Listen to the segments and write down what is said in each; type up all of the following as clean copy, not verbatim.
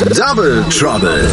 Double Trouble.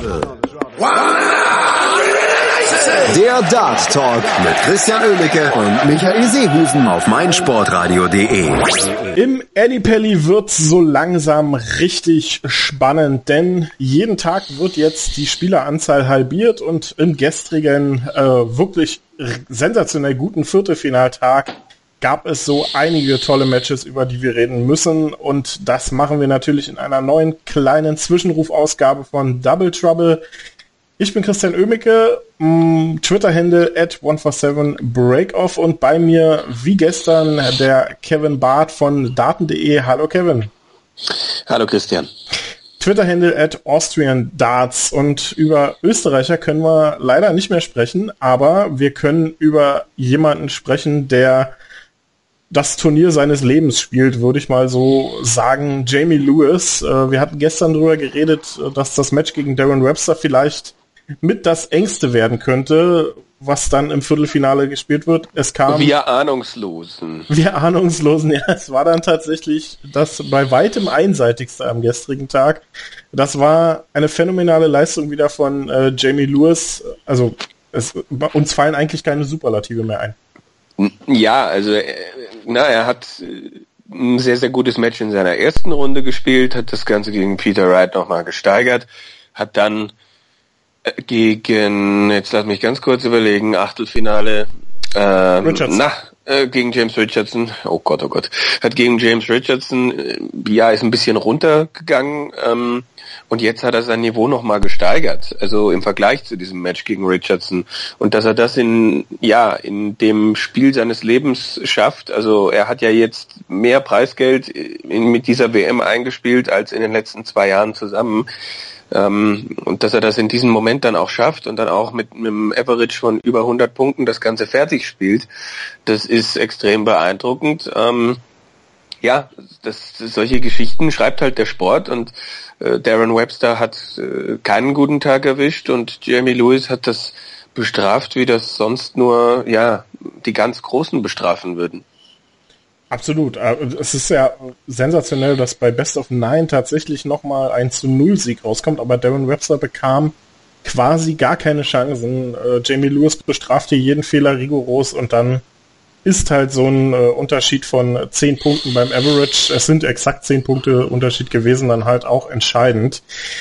Der Dart Talk mit Christian Oemeke und Michael Seehufen auf meinsportradio.de. Im Ellipelli wird's so langsam richtig spannend, denn jeden Tag wird jetzt die Spieleranzahl halbiert und im gestrigen, wirklich sensationell guten Viertelfinaltag gab es so einige tolle Matches, über die wir reden müssen, und das machen wir natürlich in einer neuen kleinen Zwischenrufausgabe von Double Trouble. Ich bin Christian Oemeke, Twitter-Handle @147breakoff, und bei mir wie gestern der Kevin Barth von daten.de. Hallo Kevin. Hallo Christian. Twitter-Handle @AustrianDarts, und über Österreicher können wir leider nicht mehr sprechen, aber wir können über jemanden sprechen, der das Turnier seines Lebens spielt, würde ich mal so sagen. Jamie Lewis. Wir hatten gestern darüber geredet, dass das Match gegen Darren Webster vielleicht mit das engste werden könnte, was dann im Viertelfinale gespielt wird. Es kam... Wir Ahnungslosen, ja. Es war dann tatsächlich das bei weitem einseitigste am gestrigen Tag. Das war eine phänomenale Leistung wieder von Jamie Lewis. Also uns fallen eigentlich keine Superlative mehr ein. Ja, also er hat ein sehr, sehr gutes Match in seiner ersten Runde gespielt, hat das Ganze gegen Peter Wright nochmal gesteigert, hat dann gegen, jetzt lass mich ganz kurz überlegen, Achtelfinale gegen James Richardson, oh Gott, hat gegen James Richardson, ist ein bisschen runtergegangen, und jetzt hat er sein Niveau nochmal gesteigert, also im Vergleich zu diesem Match gegen Richardson, und dass er das in dem Spiel seines Lebens schafft. Also er hat ja jetzt mehr Preisgeld mit dieser WM eingespielt als in den letzten 2 Jahren zusammen. Und dass er das in diesem Moment dann auch schafft und dann auch mit einem Average von über 100 Punkten das Ganze fertig spielt, das ist extrem beeindruckend. Solche Geschichten schreibt halt der Sport, und Darren Webster hat keinen guten Tag erwischt, und Jamie Lewis hat das bestraft, wie das sonst nur die ganz Großen bestrafen würden. Absolut. Es ist ja sensationell, dass bei Best of 9 tatsächlich nochmal ein 0-Sieg rauskommt, aber Darren Webster bekam quasi gar keine Chancen. Jamie Lewis bestrafte jeden Fehler rigoros, und dann ist halt so ein Unterschied von 10 Punkten beim Average, es sind exakt 10 Punkte Unterschied gewesen, dann halt auch entscheidend.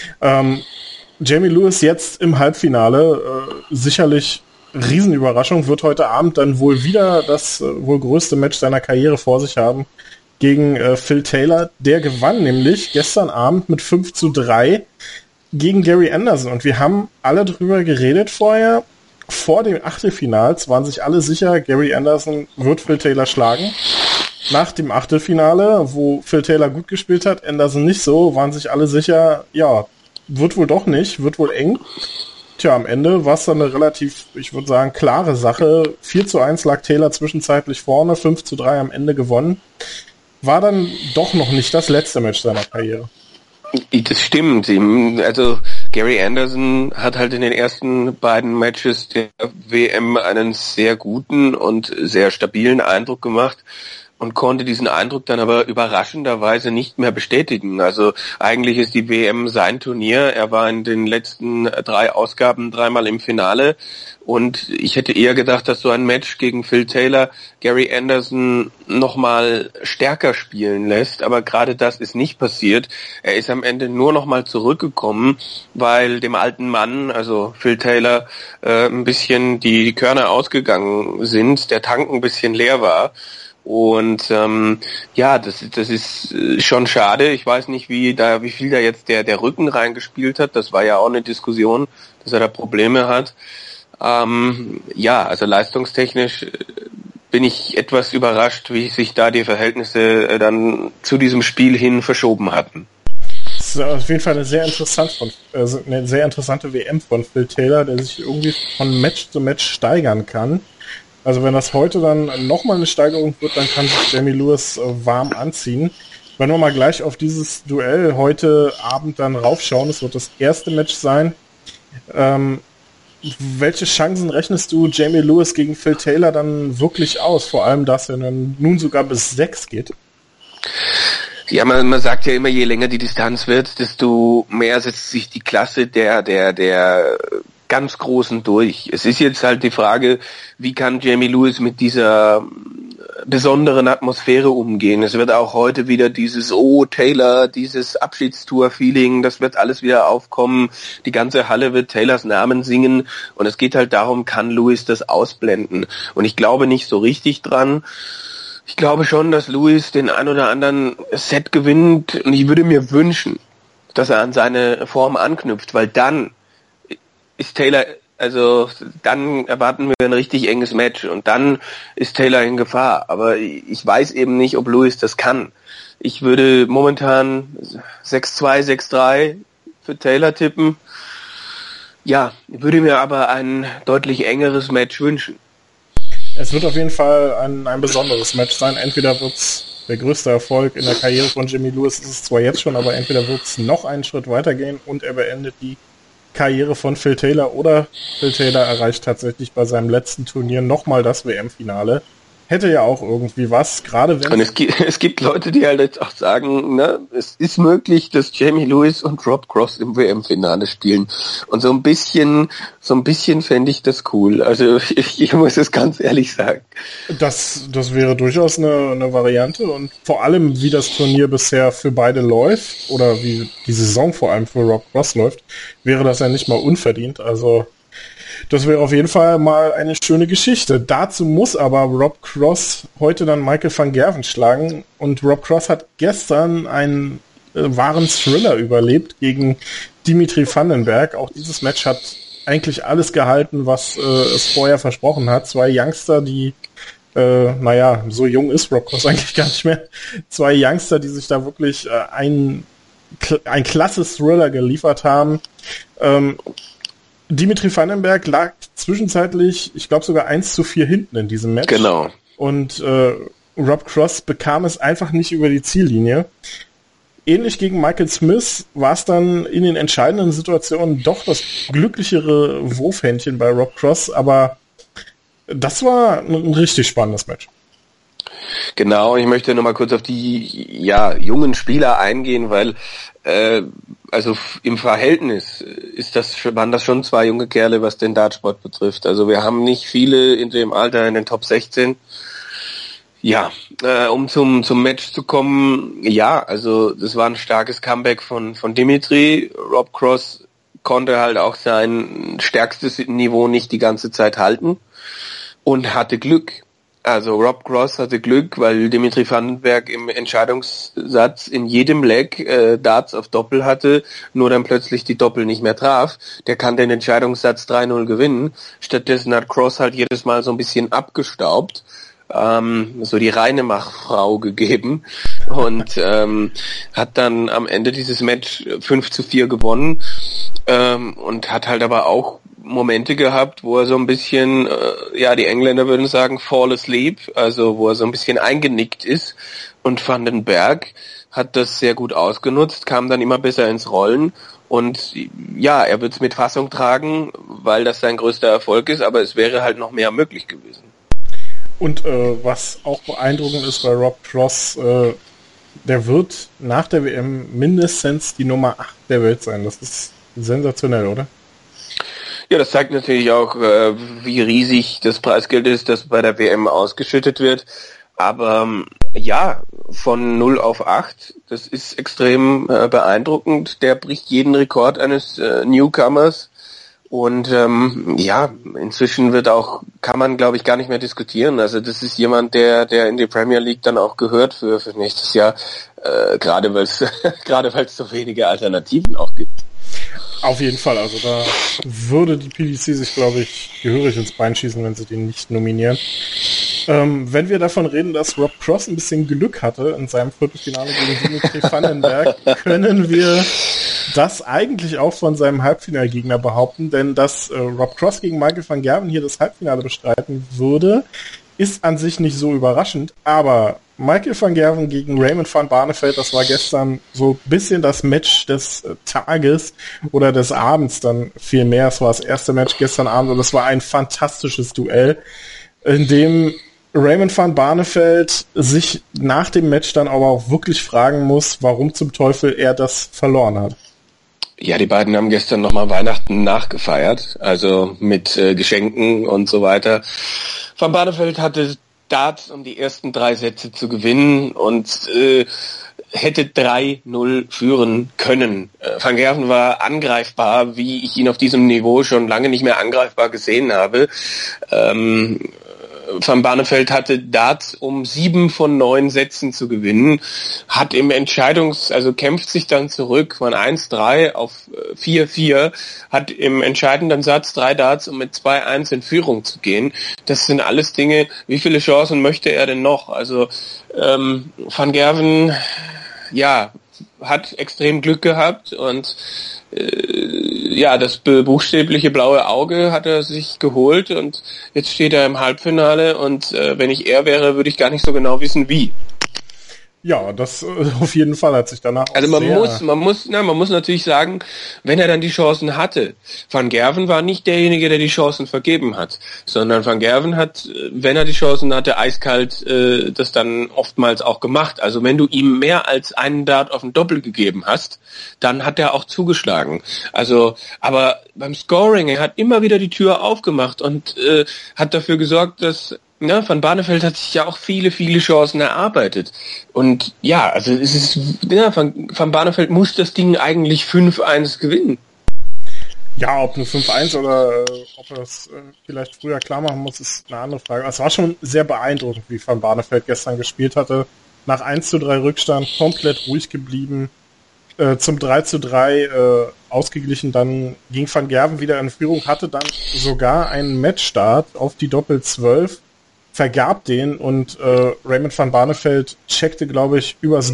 Jamie Lewis jetzt im Halbfinale, sicherlich Riesenüberraschung, wird heute Abend dann wohl wieder das wohl größte Match seiner Karriere vor sich haben gegen Phil Taylor. Der gewann nämlich gestern Abend mit 5-3 gegen Gary Anderson, und wir haben alle drüber geredet vorher. Vor dem Achtelfinals waren sich alle sicher, Gary Anderson wird Phil Taylor schlagen. Nach dem Achtelfinale, wo Phil Taylor gut gespielt hat, Anderson nicht so, waren sich alle sicher, wird wohl doch nicht, wird wohl eng. Tja, am Ende war es dann eine relativ, ich würde sagen, klare Sache. 4-1 lag Taylor zwischenzeitlich vorne, 5-3 am Ende gewonnen. War dann doch noch nicht das letzte Match seiner Karriere. Das stimmt. Also Gary Anderson hat halt in den ersten beiden Matches der WM einen sehr guten und sehr stabilen Eindruck gemacht und konnte diesen Eindruck dann aber überraschenderweise nicht mehr bestätigen. Also eigentlich ist die WM sein Turnier. Er war in den letzten 3 Ausgaben 3-mal im Finale, und ich hätte eher gedacht, dass so ein Match gegen Phil Taylor Gary Anderson nochmal stärker spielen lässt, aber gerade das ist nicht passiert. Er ist am Ende nur nochmal zurückgekommen, weil dem alten Mann, also Phil Taylor, ein bisschen die Körner ausgegangen sind, der Tank ein bisschen leer war. Und das ist schon schade. Ich weiß nicht, wie viel da jetzt der Rücken reingespielt hat. Das war ja auch eine Diskussion, dass er da Probleme hat. Also leistungstechnisch bin ich etwas überrascht, wie sich da die Verhältnisse dann zu diesem Spiel hin verschoben hatten. Das ist auf jeden Fall eine sehr interessante WM von Phil Taylor, der sich irgendwie von Match zu Match steigern kann. Also wenn das heute dann nochmal eine Steigerung wird, dann kann sich Jamie Lewis warm anziehen. Wenn wir mal gleich auf dieses Duell heute Abend dann raufschauen, es wird das erste Match sein. Welche Chancen rechnest du Jamie Lewis gegen Phil Taylor dann wirklich aus? Vor allem, dass er dann nun sogar bis 6 geht. Ja, man sagt ja immer, je länger die Distanz wird, desto mehr setzt sich die Klasse der ganz Großen durch. Es ist jetzt halt die Frage, wie kann Jamie Lewis mit dieser besonderen Atmosphäre umgehen. Es wird auch heute wieder dieses Taylor, dieses Abschiedstour-Feeling, das wird alles wieder aufkommen. Die ganze Halle wird Taylors Namen singen und es geht halt darum, kann Lewis das ausblenden? Und ich glaube nicht so richtig dran. Ich glaube schon, dass Lewis den ein oder anderen Set gewinnt und ich würde mir wünschen, dass er an seine Form anknüpft, weil dann ist Taylor, also dann erwarten wir ein richtig enges Match und dann ist Taylor in Gefahr. Aber ich weiß eben nicht, ob Lewis das kann. Ich würde momentan 6-2, 6-3 für Taylor tippen. Ja, würde mir aber ein deutlich engeres Match wünschen. Es wird auf jeden Fall ein besonderes Match sein. Entweder wird's der größte Erfolg in der Karriere von Jimmy Lewis, ist es zwar jetzt schon, aber entweder wird's noch einen Schritt weitergehen und er beendet die Karriere von Phil Taylor oder Phil Taylor erreicht tatsächlich bei seinem letzten Turnier nochmal das WM-Finale. Hätte ja auch irgendwie was, gerade wenn... Und es gibt Leute, die halt jetzt auch sagen, ne, es ist möglich, dass Jamie Lewis und Rob Cross im WM-Finale spielen. Und so ein bisschen fände ich das cool. Also ich muss es ganz ehrlich sagen. Das wäre durchaus eine Variante und vor allem, wie das Turnier bisher für beide läuft oder wie die Saison vor allem für Rob Cross läuft, wäre das ja nicht mal unverdient. Also das wäre auf jeden Fall mal eine schöne Geschichte. Dazu muss aber Rob Cross heute dann Michael van Gerwen schlagen. Und Rob Cross hat gestern einen wahren Thriller überlebt gegen Dimitri Vandenberg. Auch dieses Match hat eigentlich alles gehalten, was es vorher versprochen hat. Zwei Youngster, die, so jung ist Rob Cross eigentlich gar nicht mehr. Zwei Youngster, die sich da wirklich ein klasse Thriller geliefert haben. Dimitri Vandenberg lag zwischenzeitlich, ich glaube sogar 1-4 hinten in diesem Match. Genau. Und Rob Cross bekam es einfach nicht über die Ziellinie. Ähnlich gegen Michael Smith war es dann in den entscheidenden Situationen doch das glücklichere Wurfhändchen bei Rob Cross, aber das war ein richtig spannendes Match. Genau, ich möchte nochmal kurz auf die jungen Spieler eingehen, weil also im Verhältnis waren das schon zwei junge Kerle, was den Dartsport betrifft. Also wir haben nicht viele in dem Alter in den Top 16. Ja, um zum Match zu kommen, also das war ein starkes Comeback von Dimitri. Rob Cross konnte halt auch sein stärkstes Niveau nicht die ganze Zeit halten und hatte Glück. Also Rob Cross hatte Glück, weil Dimitri Vandenberg im Entscheidungssatz in jedem Leg Darts auf Doppel hatte, nur dann plötzlich die Doppel nicht mehr traf. Der kann den Entscheidungssatz 3-0 gewinnen. Stattdessen hat Cross halt jedes Mal so ein bisschen abgestaubt, so die reine Machfrau gegeben und hat dann am Ende dieses Match 5-4 gewonnen und hat halt aber auch Momente gehabt, wo er so ein bisschen, die Engländer würden sagen, fall asleep, also wo er so ein bisschen eingenickt ist und Vandenberg hat das sehr gut ausgenutzt, kam dann immer besser ins Rollen und er wird es mit Fassung tragen, weil das sein größter Erfolg ist, aber es wäre halt noch mehr möglich gewesen. Und was auch beeindruckend ist bei Rob Cross, der wird nach der WM mindestens die Nummer 8 der Welt sein. Das ist sensationell, oder? Ja, das zeigt natürlich auch, wie riesig das Preisgeld ist, das bei der WM ausgeschüttet wird. Aber von 0 auf 8, das ist extrem beeindruckend. Der bricht jeden Rekord eines Newcomers. Und inzwischen kann man glaube ich gar nicht mehr diskutieren. Also das ist jemand, der in die Premier League dann auch gehört für nächstes Jahr, gerade weil es so wenige Alternativen auch gibt. Auf jeden Fall, also da würde die PDC sich, glaube ich, gehörig ins Bein schießen, wenn sie den nicht nominieren. Wenn wir davon reden, dass Rob Cross ein bisschen Glück hatte in seinem Viertelfinale gegen Dimitri Vandenberg, können wir das eigentlich auch von seinem Halbfinalgegner behaupten, denn dass Rob Cross gegen Michael van Gerwen hier das Halbfinale bestreiten würde, ist an sich nicht so überraschend, aber Michael van Gerwen gegen Raymond van Barneveld, das war gestern so ein bisschen das Match des Tages oder des Abends dann viel mehr. Es war das erste Match gestern Abend und es war ein fantastisches Duell, in dem Raymond van Barneveld sich nach dem Match dann aber auch wirklich fragen muss, warum zum Teufel er das verloren hat. Ja, die beiden haben gestern nochmal Weihnachten nachgefeiert, also mit Geschenken und so weiter. Van Barneveld hatte Darts, um die ersten 3 Sätze zu gewinnen und hätte 3-0 führen können. Van Gerwen war angreifbar, wie ich ihn auf diesem Niveau schon lange nicht mehr angreifbar gesehen habe. Van Barneveld hatte Darts, um 7 von 9 Sätzen zu gewinnen, hat im also kämpft sich dann zurück von 1-3 auf 4-4, hat im entscheidenden Satz 3 Darts, um mit 2-1 in Führung zu gehen. Das sind alles Dinge, wie viele Chancen möchte er denn noch? Also Van Gerwen, ja, hat extrem Glück gehabt und das buchstäbliche blaue Auge hat er sich geholt und jetzt steht er im Halbfinale und wenn ich er wäre, würde ich gar nicht so genau wissen, wie. Ja, das auf jeden Fall hat sich danach also man muss natürlich sagen, wenn er dann die Chancen hatte. Van Gerwen war nicht derjenige, der die Chancen vergeben hat, sondern Van Gerwen hat, wenn er die Chancen hatte, eiskalt das dann oftmals auch gemacht. Also wenn du ihm mehr als einen Dart auf ein Doppel gegeben hast, dann hat er auch zugeschlagen. Also, aber beim Scoring, er hat immer wieder die Tür aufgemacht und hat dafür gesorgt, dass Van Barneveld hat sich ja auch viele, viele Chancen erarbeitet. Und ja, also es ist, Van Barneveld muss das Ding eigentlich 5-1 gewinnen. Ja, ob nur 5-1 oder ob er das vielleicht früher klar machen muss, ist eine andere Frage. Es war schon sehr beeindruckend, wie Van Barneveld gestern gespielt hatte. Nach 1-3 Rückstand komplett ruhig geblieben. Zum 3-3 ausgeglichen, dann ging Van Gerwen wieder in Führung, hatte dann sogar einen Matchstart auf die Doppel-12, vergab den und Raymond van Barneveld checkte, glaube ich, übers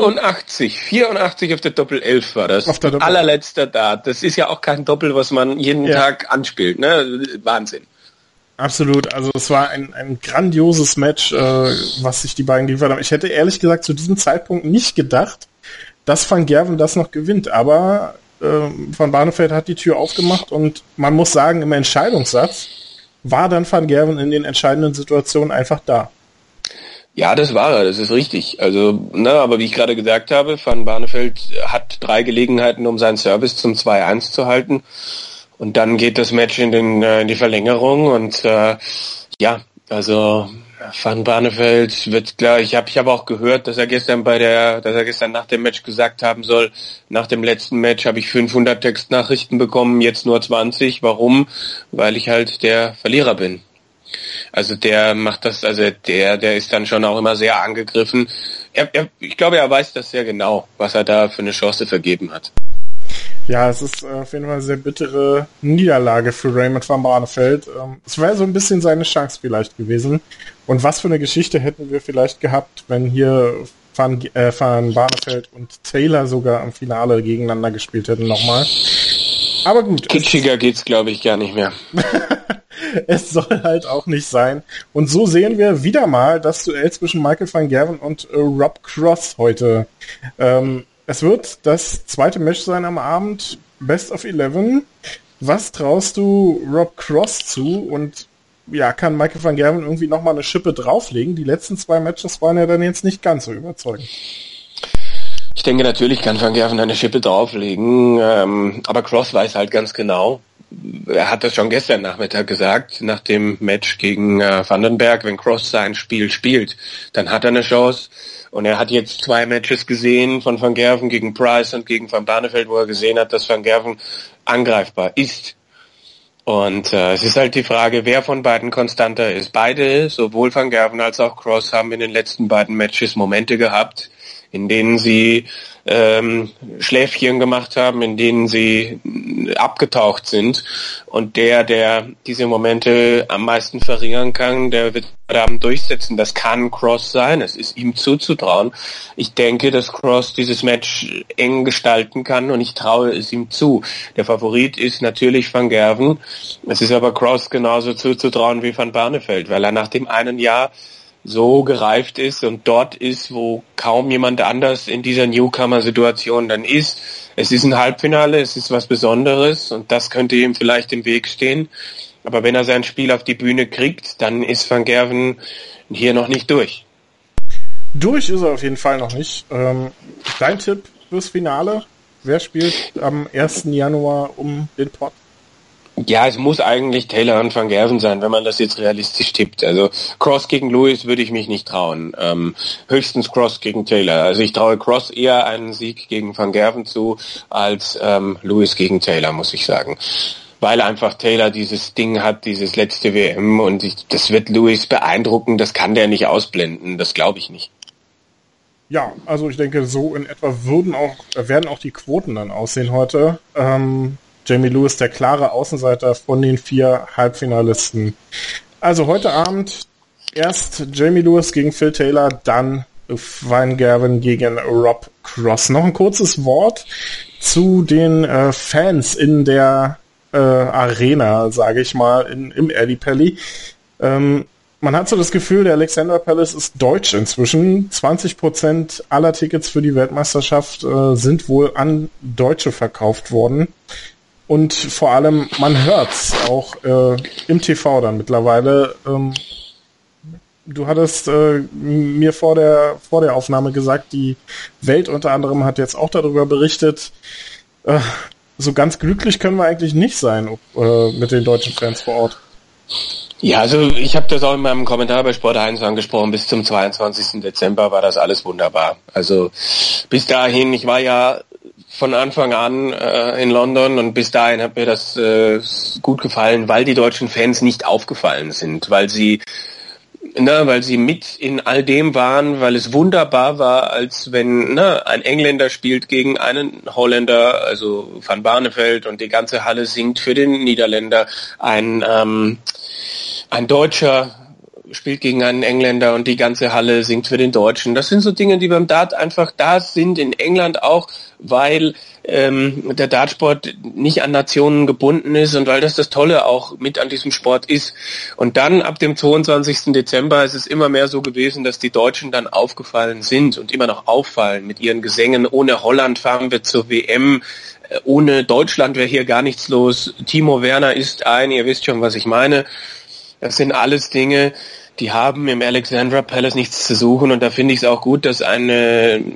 84 auf der Doppel-11 war das. Auf der allerletzter Dart. Das ist ja auch kein Doppel, was man jeden Tag anspielt, ne? Wahnsinn. Absolut, also es war ein grandioses Match, was sich die beiden geliefert haben. Ich hätte ehrlich gesagt zu diesem Zeitpunkt nicht gedacht, dass Van Gerwen das noch gewinnt, aber Van Barneveld hat die Tür aufgemacht und man muss sagen, im Entscheidungssatz war dann Van Gerwen in den entscheidenden Situationen einfach da. Ja, das war er, das ist richtig. Also, aber wie ich gerade gesagt habe, Van Barneveld hat 3 Gelegenheiten, um seinen Service zum 2-1 zu halten. Und dann geht das Match in die Verlängerung und also Van Barneveld wird klar. Ich habe auch gehört, dass er gestern nach dem Match gesagt haben soll, nach dem letzten Match habe ich 500 Textnachrichten bekommen, jetzt nur 20. Warum? Weil ich halt der Verlierer bin. Also der macht das, also der ist dann schon auch immer sehr angegriffen. Ich glaube, er weiß das sehr genau, was er da für eine Chance vergeben hat. Ja, es ist auf jeden Fall eine sehr bittere Niederlage für Raymond van Barneveld. Es wäre so ein bisschen seine Chance vielleicht gewesen. Und was für eine Geschichte hätten wir vielleicht gehabt, wenn hier Van Barneveld und Taylor sogar im Finale gegeneinander gespielt hätten nochmal. Aber gut. Kitschiger geht's, glaube ich, gar nicht mehr. Es soll halt auch nicht sein. Und so sehen wir wieder mal das Duell zwischen Michael van Gerwen und Rob Cross heute. Es wird das zweite Match sein am Abend, Best of 11. Was traust du Rob Cross zu? Und ja, kann Michael van Gerwen irgendwie nochmal eine Schippe drauflegen? Die letzten 2 Matches waren ja dann jetzt nicht ganz so überzeugend. Ich denke, natürlich kann Van Gerwen eine Schippe drauflegen, aber Cross weiß halt ganz genau, er hat das schon gestern Nachmittag gesagt, nach dem Match gegen Vandenberg, wenn Cross sein Spiel spielt, dann hat er eine Chance. Und er hat jetzt 2 Matches gesehen von Van Gerwen gegen Price und gegen Van Barneveld, wo er gesehen hat, dass Van Gerwen angreifbar ist. Und es ist halt die Frage, wer von beiden konstanter ist. Beide, sowohl Van Gerwen als auch Cross, haben in den letzten beiden Matches Momente gehabt, in denen sie Schläfchen gemacht haben, in denen sie abgetaucht sind. Und der diese Momente am meisten verringern kann, der wird heute Abend durchsetzen. Das kann Cross sein, es ist ihm zuzutrauen. Ich denke, dass Cross dieses Match eng gestalten kann und ich traue es ihm zu. Der Favorit ist natürlich Van Gerwen. Es ist aber Cross genauso zuzutrauen wie Van Barneveld, weil er nach dem einen Jahr so gereift ist und dort ist, wo kaum jemand anders in dieser Newcomer-Situation dann ist. Es ist ein Halbfinale, es ist was Besonderes und das könnte ihm vielleicht im Weg stehen. Aber wenn er sein Spiel auf die Bühne kriegt, dann ist Van Gerwen hier noch nicht durch. Durch ist er auf jeden Fall noch nicht. Dein Tipp fürs Finale? Wer spielt am 1. Januar um den Pot? Ja, es muss eigentlich Taylor und Van Gerwen sein, wenn man das jetzt realistisch tippt. Also Cross gegen Lewis würde ich mich nicht trauen. Höchstens Cross gegen Taylor. Also ich traue Cross eher einen Sieg gegen Van Gerwen zu, als Lewis gegen Taylor, muss ich sagen. Weil einfach Taylor dieses Ding hat, dieses letzte WM, und das wird Lewis beeindrucken, das kann der nicht ausblenden, das glaube ich nicht. Ja, also ich denke, so in etwa werden auch die Quoten dann aussehen heute. Jamie Lewis, der klare Außenseiter von den 4 Halbfinalisten. Also heute Abend erst Jamie Lewis gegen Phil Taylor, dann Van Gerwen gegen Rob Cross. Noch ein kurzes Wort zu den Fans in der Arena, sage ich mal, im Ali Pally. Man hat so das Gefühl, der Alexandra Palace ist deutsch inzwischen. 20% aller Tickets für die Weltmeisterschaft sind wohl an Deutsche verkauft worden. Und vor allem, man hört's auch im TV dann mittlerweile. Du hattest mir vor der Aufnahme gesagt, die Welt unter anderem hat jetzt auch darüber berichtet. So ganz glücklich können wir eigentlich nicht sein mit den deutschen Fans vor Ort. Ja, also ich habe das auch in meinem Kommentar bei Sport 1 angesprochen, bis zum 22. Dezember war das alles wunderbar. Also bis dahin, ich war ja von Anfang an in London, und bis dahin hat mir das gut gefallen, weil die deutschen Fans nicht aufgefallen sind, weil sie mit in all dem waren, weil es wunderbar war, als wenn ein Engländer spielt gegen einen Holländer, also Van Barneveld, und die ganze Halle singt für den Niederländer, ein Deutscher spielt gegen einen Engländer und die ganze Halle singt für den Deutschen. Das sind so Dinge, die beim Dart einfach da sind, in England auch, weil der Dartsport nicht an Nationen gebunden ist und weil das Tolle auch mit an diesem Sport ist. Und dann ab dem 22. Dezember ist es immer mehr so gewesen, dass die Deutschen dann aufgefallen sind und immer noch auffallen mit ihren Gesängen. Ohne Holland fahren wir zur WM. Ohne Deutschland wäre hier gar nichts los. Timo Werner ist ihr wisst schon, was ich meine. Das sind alles Dinge, die haben im Alexandra Palace nichts zu suchen, und da finde ich es auch gut, dass ein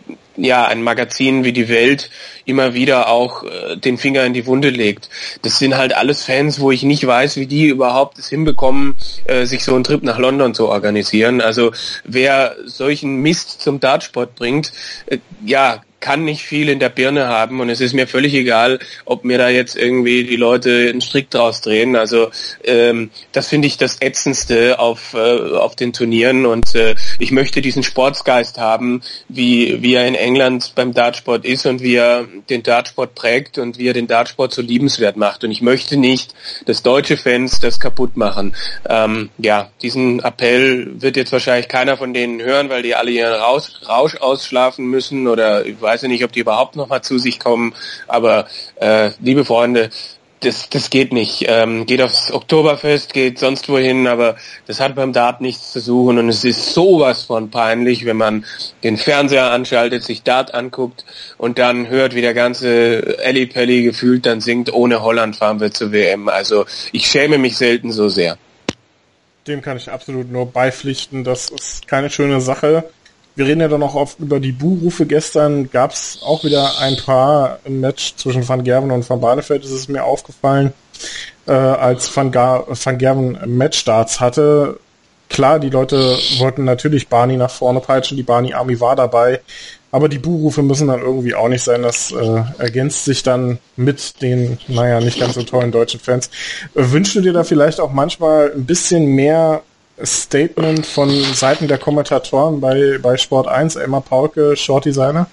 Magazin wie die Welt immer wieder auch den Finger in die Wunde legt. Das sind halt alles Fans, wo ich nicht weiß, wie die überhaupt es hinbekommen, sich so einen Trip nach London zu organisieren. Also wer solchen Mist zum Dartsport bringt, kann nicht viel in der Birne haben, und es ist mir völlig egal, ob mir da jetzt irgendwie die Leute einen Strick draus drehen. Also das finde ich das Ätzendste auf den Turnieren, und ich möchte diesen Sportsgeist haben, wie er in England beim Dartsport ist und wie er den Dartsport prägt und wie er den Dartsport so liebenswert macht, und ich möchte nicht, dass deutsche Fans das kaputt machen. Diesen Appell wird jetzt wahrscheinlich keiner von denen hören, weil die alle ihren Rausch ausschlafen müssen, oder ich weiß nicht, ob die überhaupt noch mal zu sich kommen, aber liebe Freunde, das geht nicht. Geht aufs Oktoberfest, geht sonst wohin, aber das hat beim Dart nichts zu suchen, und es ist sowas von peinlich, wenn man den Fernseher anschaltet, sich Dart anguckt und dann hört, wie der ganze Ali Pally gefühlt dann singt, ohne Holland fahren wir zur WM. Also ich schäme mich selten so sehr. Dem kann ich absolut nur beipflichten, das ist keine schöne Sache. Wir reden ja dann auch oft über die Buhrufe. Gestern gab es auch wieder ein paar im Match zwischen Van Gerwen und Van Barneveld. Es ist mir aufgefallen, als Van Gerwen Matchstarts hatte. Klar, die Leute wollten natürlich Barney nach vorne peitschen, die Barney Army war dabei, aber die Buhrufe müssen dann irgendwie auch nicht sein. Das ergänzt sich dann mit den, nicht ganz so tollen deutschen Fans. Wünschst du dir da vielleicht auch manchmal ein bisschen mehr Statement von Seiten der Kommentatoren bei Sport 1, Elmar Paulke, Shorty Seiner?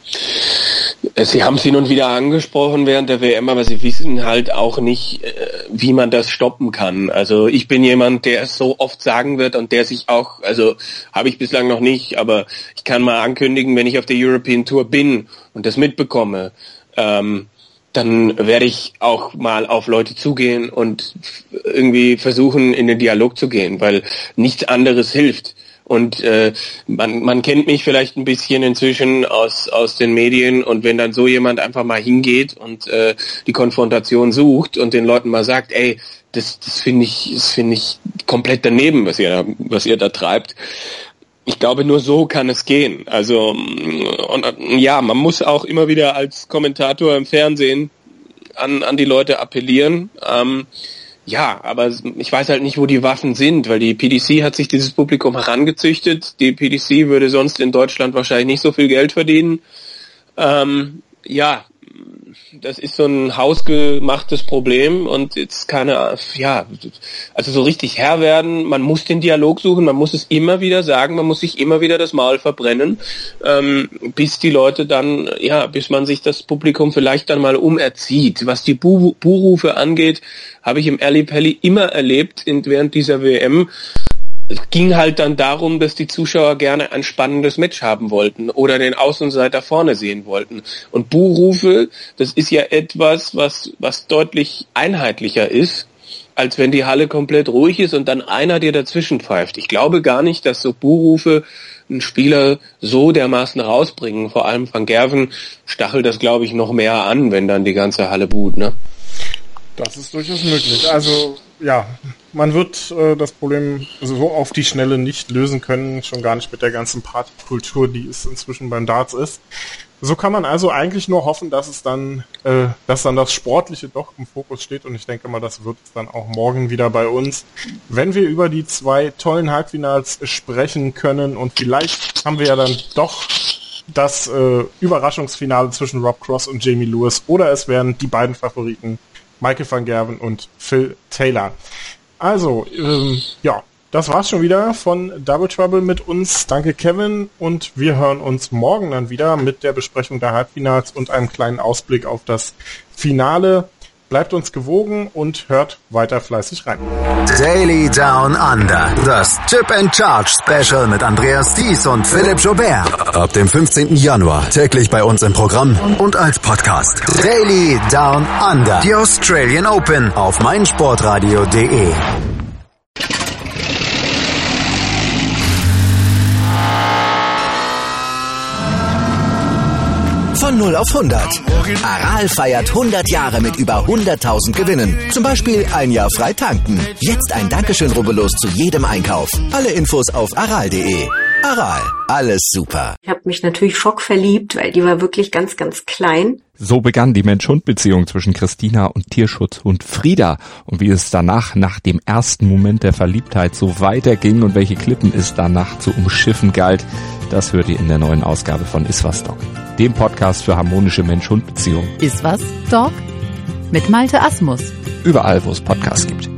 Sie haben sie nun wieder angesprochen während der WM, aber sie wissen halt auch nicht, wie man das stoppen kann. Also ich bin jemand, der es so oft sagen wird und der sich auch, also habe ich bislang noch nicht, aber ich kann mal ankündigen, wenn ich auf der European Tour bin und das mitbekomme, dann werde ich auch mal auf Leute zugehen und irgendwie versuchen, in den Dialog zu gehen, weil nichts anderes hilft. Und man kennt mich vielleicht ein bisschen inzwischen aus den Medien, und wenn dann so jemand einfach mal hingeht und die Konfrontation sucht und den Leuten mal sagt, ey, das finde ich komplett daneben, was ihr da treibt. Ich glaube, nur so kann es gehen. Also und ja, man muss auch immer wieder als Kommentator im Fernsehen an die Leute appellieren. Ja, aber ich weiß halt nicht, wo die Waffen sind, weil die PDC hat sich dieses Publikum herangezüchtet. Die PDC würde sonst in Deutschland wahrscheinlich nicht so viel Geld verdienen. Ja, das ist so ein hausgemachtes Problem, und jetzt also so richtig Herr werden, man muss den Dialog suchen, man muss es immer wieder sagen, man muss sich immer wieder das Maul verbrennen, bis die Leute dann, bis man sich das Publikum vielleicht dann mal umerzieht. Was die Buhrufe angeht, habe ich im Ally Pally immer erlebt während dieser WM. Es ging halt dann darum, dass die Zuschauer gerne ein spannendes Match haben wollten oder den Außenseiter vorne sehen wollten. Und Buhrufe, das ist ja etwas, was deutlich einheitlicher ist, als wenn die Halle komplett ruhig ist und dann einer dir dazwischen pfeift. Ich glaube gar nicht, dass so Buhrufe einen Spieler so dermaßen rausbringen. Vor allem Van Gerwen stachelt das, glaube ich, noch mehr an, wenn dann die ganze Halle buht, ne? Das ist durchaus möglich. Also, ja, man wird das Problem so auf die Schnelle nicht lösen können, schon gar nicht mit der ganzen Partykultur, die es inzwischen beim Darts ist. So kann man also eigentlich nur hoffen, dass dann das Sportliche doch im Fokus steht, und ich denke mal, das wird es dann auch morgen wieder bei uns, wenn wir über die 2 tollen Halbfinals sprechen können, und vielleicht haben wir ja dann doch das Überraschungsfinale zwischen Rob Cross und Jamie Lewis, oder es werden die beiden Favoriten Michael van Gerwen und Phil Taylor. Also, das war's schon wieder von Double Trouble mit uns. Danke, Kevin, und wir hören uns morgen dann wieder mit der Besprechung der Halbfinals und einem kleinen Ausblick auf das Finale. Bleibt uns gewogen und hört weiter fleißig rein. Daily Down Under. Das Chip and Charge Special mit Andreas Thies und Philipp Joubert. Ab dem 15. Januar täglich bei uns im Programm und als Podcast. Daily Down Under. Die Australian Open auf meinsportradio.de. Von 0 auf 100. Aral feiert 100 Jahre mit über 100.000 Gewinnen. Zum Beispiel ein Jahr frei tanken. Jetzt ein Dankeschön, rubbellos zu jedem Einkauf. Alle Infos auf aral.de. Aral, alles super. Ich habe mich natürlich schockverliebt, weil die war wirklich ganz, ganz klein. So begann die Mensch-Hund-Beziehung zwischen Christina und Tierschutzhund Frieda. Und wie es danach, nach dem ersten Moment der Verliebtheit, so weiterging und welche Klippen es danach zu umschiffen galt, das hört ihr in der neuen Ausgabe von Iswas Dog, dem Podcast für harmonische Mensch-Hund-Beziehungen. Iswas Dog? Mit Malte Asmus. Überall, wo es Podcasts gibt.